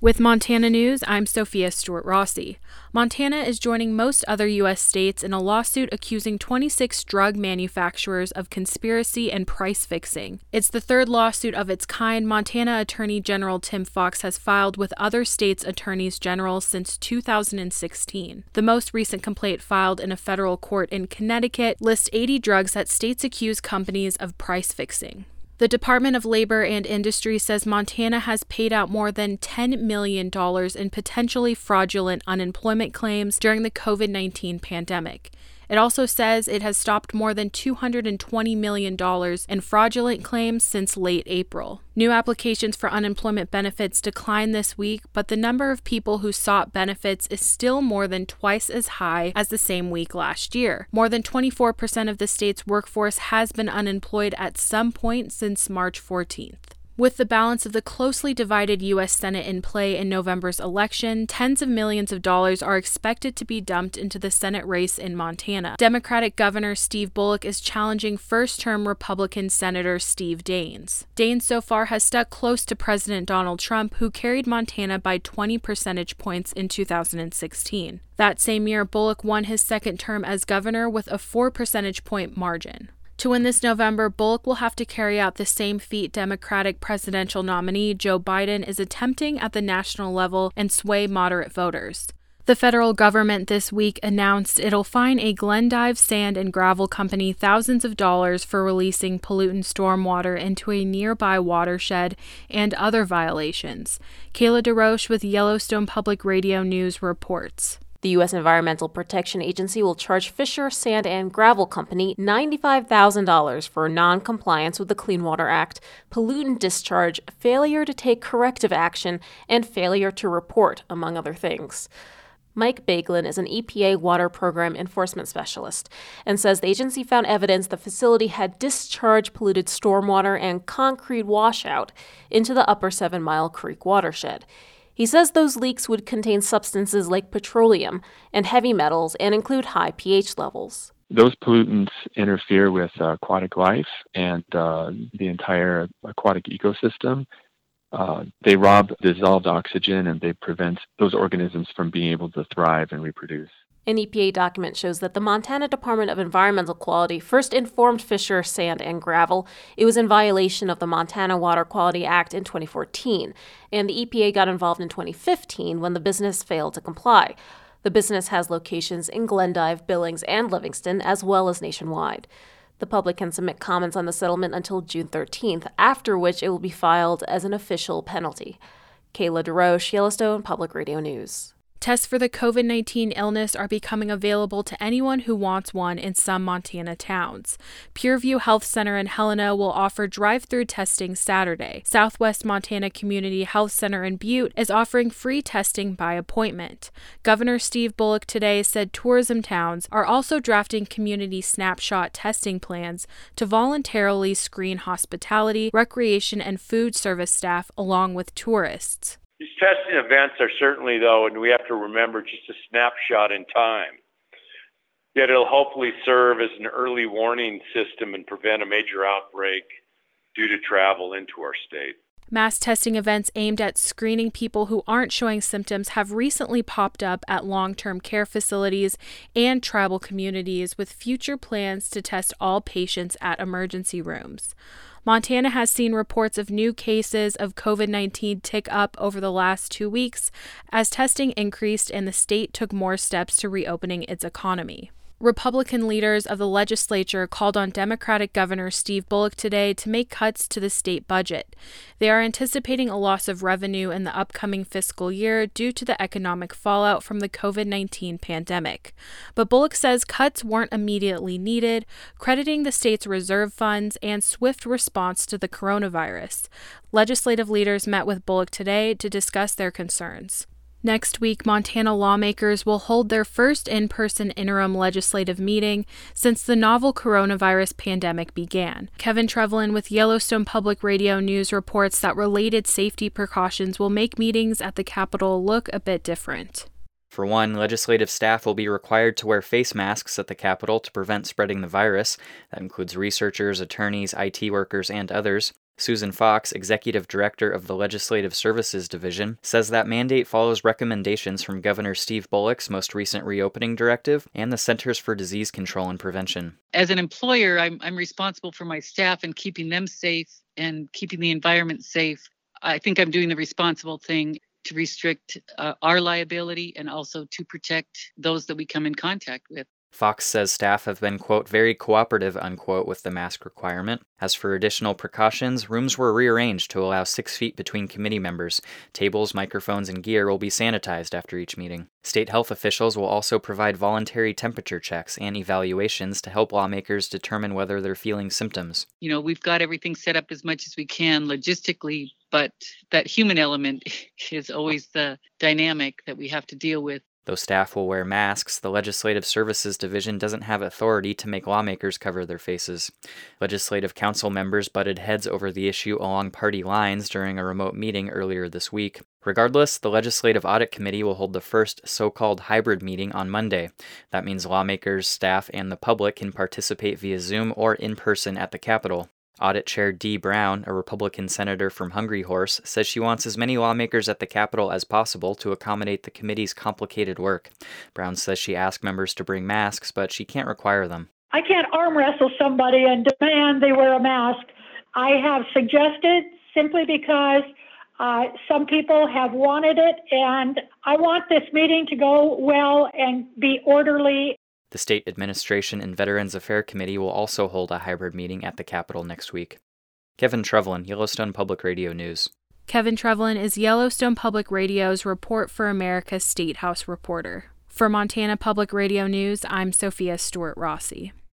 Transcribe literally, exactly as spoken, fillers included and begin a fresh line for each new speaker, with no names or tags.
With Montana News, I'm Sophia Stewart-Rossi. Montana is joining most other U S states in a lawsuit accusing twenty-six drug manufacturers of conspiracy and price fixing. It's the third lawsuit of its kind Montana Attorney General Tim Fox has filed with other states' attorneys general since two thousand sixteen. The most recent complaint filed in a federal court in Connecticut lists eighty drugs that states accuse companies of price fixing. The Department of Labor and Industry says Montana has paid out more than ten million dollars in potentially fraudulent unemployment claims during the covid nineteen pandemic. It also says it has stopped more than two hundred twenty million dollars in fraudulent claims since late April. New applications for unemployment benefits declined this week, but the number of people who sought benefits is still more than twice as high as the same week last year. More than twenty-four percent of the state's workforce has been unemployed at some point since March fourteenth. With the balance of the closely divided U S Senate in play in November's election, tens of millions of dollars are expected to be dumped into the Senate race in Montana. Democratic Governor Steve Bullock is challenging first-term Republican Senator Steve Daines. Daines so far has stuck close to President Donald Trump, who carried Montana by twenty percentage points in two thousand sixteen. That same year, Bullock won his second term as governor with a four percentage point margin. To win this November, Bullock will have to carry out the same feat Democratic presidential nominee Joe Biden is attempting at the national level and sway moderate voters. The federal government this week announced it'll fine a Glendive sand and gravel company thousands of dollars for releasing pollutant stormwater into a nearby watershed and other violations. Kayla DeRoche with Yellowstone Public Radio News reports.
The U S Environmental Protection Agency will charge Fisher Sand and Gravel Company ninety-five thousand dollars for non-compliance with the Clean Water Act, pollutant discharge, failure to take corrective action, and failure to report, among other things. Mike Bagelin is an E P A Water Program Enforcement Specialist and says the agency found evidence the facility had discharged polluted stormwater and concrete washout into the Upper Seven Mile Creek watershed. He says those leaks would contain substances like petroleum and heavy metals and include high pH levels.
Those pollutants interfere with uh, aquatic life and uh, the entire aquatic ecosystem. Uh, they rob dissolved oxygen and they prevent those organisms from being able to thrive and reproduce.
An E P A document shows that the Montana Department of Environmental Quality first informed Fisher Sand and Gravel it was in violation of the Montana Water Quality Act in twenty fourteen, and the E P A got involved in twenty fifteen when the business failed to comply. The business has locations in Glendive, Billings, and Livingston, as well as nationwide. The public can submit comments on the settlement until June thirteenth, after which it will be filed as an official penalty. Kayla DeRoche, Yellowstone Public Radio News.
Tests for the covid nineteen illness are becoming available to anyone who wants one in some Montana towns. Pureview Health Center in Helena will offer drive-through testing Saturday. Southwest Montana Community Health Center in Butte is offering free testing by appointment. Governor Steve Bullock today said tourism towns are also drafting community snapshot testing plans to voluntarily screen hospitality, recreation, and food service staff along with tourists.
These testing events are certainly, though, and we have to remember, just a snapshot in time. Yet it'll hopefully serve as an early warning system and prevent a major outbreak due to travel into our state.
Mass testing events aimed at screening people who aren't showing symptoms have recently popped up at long-term care facilities and tribal communities, with future plans to test all patients at emergency rooms. Montana has seen reports of new cases of covid nineteen tick up over the last two weeks as testing increased and the state took more steps to reopening its economy. Republican leaders of the legislature called on Democratic Governor Steve Bullock today to make cuts to the state budget. They are anticipating a loss of revenue in the upcoming fiscal year due to the economic fallout from the covid nineteen pandemic. But Bullock says cuts weren't immediately needed, crediting the state's reserve funds and swift response to the coronavirus. Legislative leaders met with Bullock today to discuss their concerns. Next week, Montana lawmakers will hold their first in-person interim legislative meeting since the novel coronavirus pandemic began. Kevin Trevelyan with Yellowstone Public Radio News reports that related safety precautions will make meetings at the Capitol look a bit different.
For one, legislative staff will be required to wear face masks at the Capitol to prevent spreading the virus. That includes researchers, attorneys, I T workers, and others. Susan Fox, Executive Director of the Legislative Services Division, says that mandate follows recommendations from Governor Steve Bullock's most recent reopening directive and the Centers for Disease Control and Prevention.
As an employer, I'm, I'm responsible for my staff and keeping them safe and keeping the environment safe. I think I'm doing the responsible thing to restrict uh, our liability and also to protect those that we come in contact with.
Fox says staff have been, quote, very cooperative, unquote, with the mask requirement. As for additional precautions, rooms were rearranged to allow six feet between committee members. Tables, microphones, and gear will be sanitized after each meeting. State health officials will also provide voluntary temperature checks and evaluations to help lawmakers determine whether they're feeling symptoms.
You know, we've got everything set up as much as we can logistically, but that human element is always the dynamic that we have to deal with.
Though staff will wear masks, the Legislative Services Division doesn't have authority to make lawmakers cover their faces. Legislative Council members butted heads over the issue along party lines during a remote meeting earlier this week. Regardless, the Legislative Audit Committee will hold the first so-called hybrid meeting on Monday. That means lawmakers, staff, and the public can participate via Zoom or in person at the Capitol. Audit Chair Dee Brown, a Republican senator from Hungry Horse, says she wants as many lawmakers at the Capitol as possible to accommodate the committee's complicated work. Brown says she asked members to bring masks, but she can't require them.
I can't arm wrestle somebody and demand they wear a mask. I have suggested simply because uh, some people have wanted it, and I want this meeting to go well and be orderly.
The State Administration and Veterans Affairs Committee will also hold a hybrid meeting at the Capitol next week. Kevin Trevelyan, Yellowstone Public Radio News.
Kevin Trevelyan is Yellowstone Public Radio's Report for America State House reporter. For Montana Public Radio News, I'm Sophia Stewart Rossi.